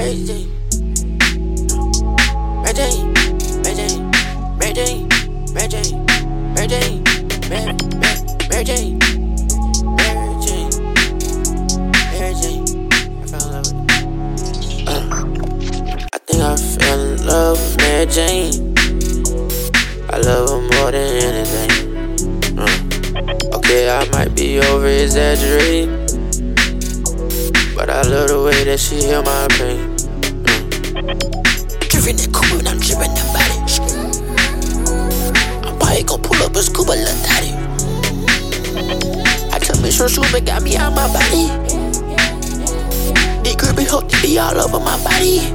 Mary Jane, Mary Jane, Mary Jane, Mary Jane, Mary Jane, Mary Jane, Mary Jane, Mary Jane, Mary Jane. I fell in love with it. I think I fell in love with Mary Jane. I love her more than anything. Okay, I might be over exaggerating, but I love the way that she heal my pain. Driven that coupe and I'm dripping that body. I'm probably gon' pull up a scuba little daddy. I took me short swoop and got me out my body. They grippy hope to be all over my body.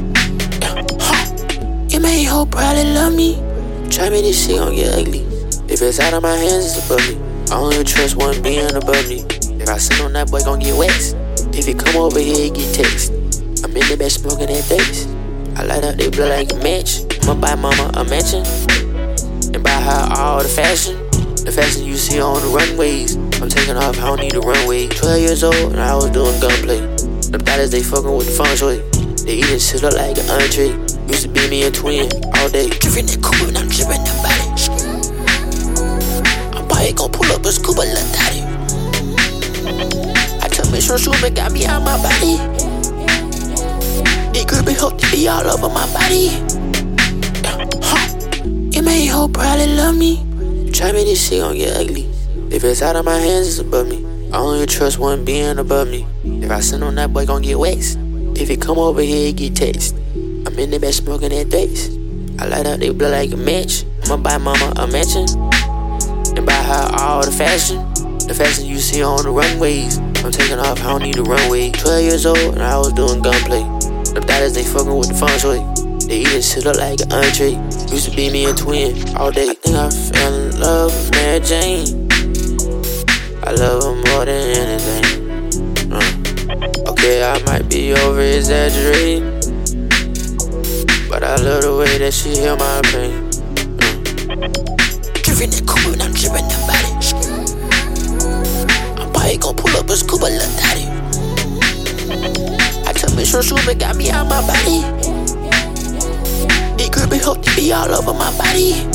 You made hope probably love me. Try me, this shit gon' get ugly. If it's out of my hands, it's above me. I only trust one being above me. If I sit on that boy, gon' get waxed. If he come over here, he get text. I'm in the bed smoking that face. I light up they blood like a match. I'ma buy mama a mansion and buy her all the fashion. The fashion you see on the runways. I'm taking off, I don't need a runway. 12 years old and I was doing gunplay. Them thotties, they fucking with the feng shui. They eating shit up like an entree. Used to be me a twin all day. Driven that coupe and I'm dripping that body. I'm probably gon' pull up a scuba little daddy. I took me short swoop and got me out my body. They grippy hope to be all over my body. You made hope probably love me. Try me, this shit gon' get ugly. If it's out of my hands, it's above me. I only trust one being above me. If I sit on that boy, gon' get waxed. If he come over here, he get text. I'm in the bed smoking that face. I light up they blood like a match. I'ma buy mama a mansion and buy her all the fashion. The fashion you see on the runways. I'm taking off, I don't need a runway. 12 years old and I was doing gunplay. Them thotties, they fucking with the feng shui. They eating shit up like an entree. Used to be me a twin all day. I think I fell in love with Mary Jane. I love her more than anything. Okay, I might be over exaggerating, but I love the way that she heal my pain. Driven that coupe and I'm dripping that body. I'm probably gon' pull up a scuba little daddy. I took me short swoop and got me out my body. They grippy hope to be all over my body.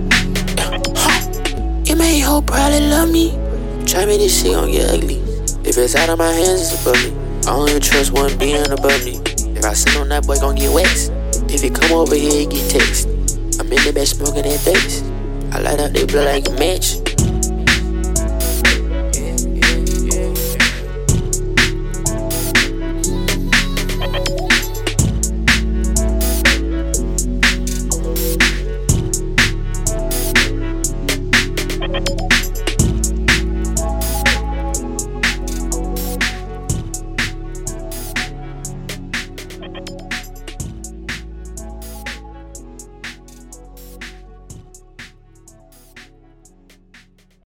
You made hope probably love me. Try me, this shit gon' get ugly. If it's out of my hands, it's above me. I only trust one being above me. If I sit on that boy, gon' get waxed. If he come over here, he get text. I'm in the bed smoking that face. I light up they blood like a match.